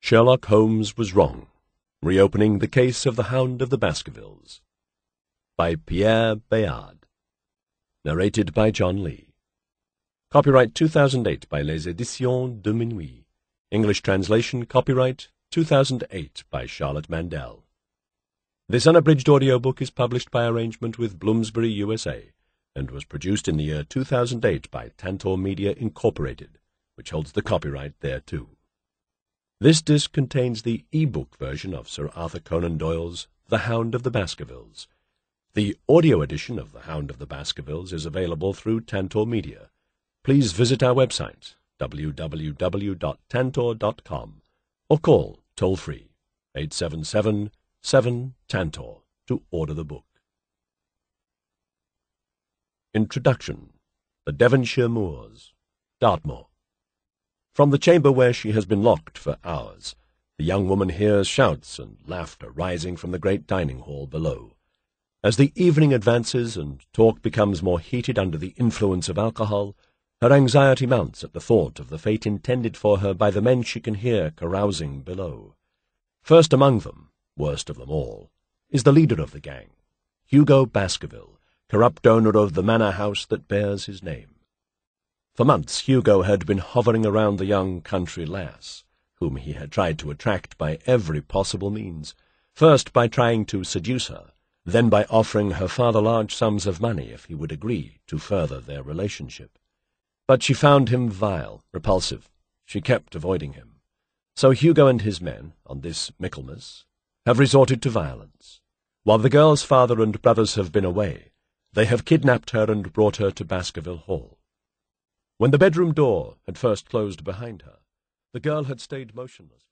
Sherlock Holmes Was Wrong, Reopening the Case of the Hound of the Baskervilles, by Pierre Bayard. Narrated by John Lee. Copyright 2008 by Les Éditions de Minuit. English translation copyright 2008 by Charlotte Mandel. This unabridged audiobook is published by arrangement with Bloomsbury, USA, and was produced in the year 2008 by Tantor Media Incorporated, which holds the copyright thereto. This disc contains the e-book version of Sir Arthur Conan Doyle's The Hound of the Baskervilles. The audio edition of The Hound of the Baskervilles is available through Tantor Media. Please visit our website, www.tantor.com, or call toll-free 877-7-TANTOR to order the book. Introduction. The Devonshire Moors, Dartmoor. From the chamber where she has been locked for hours, the young woman hears shouts and laughter rising from the great dining hall below. As the evening advances and talk becomes more heated under the influence of alcohol, her anxiety mounts at the thought of the fate intended for her by the men she can hear carousing below. First among them, worst of them all, is the leader of the gang, Hugo Baskerville, corrupt owner of the manor house that bears his name. For months Hugo had been hovering around the young country lass, whom he had tried to attract by every possible means, first by trying to seduce her, then by offering her father large sums of money if he would agree to further their relationship. But she found him vile, repulsive. She kept avoiding him. So Hugo and his men, on this Michaelmas, have resorted to violence. While the girl's father and brothers have been away, they have kidnapped her and brought her to Baskerville Hall. When the bedroom door had first closed behind her, the girl had stayed motionless.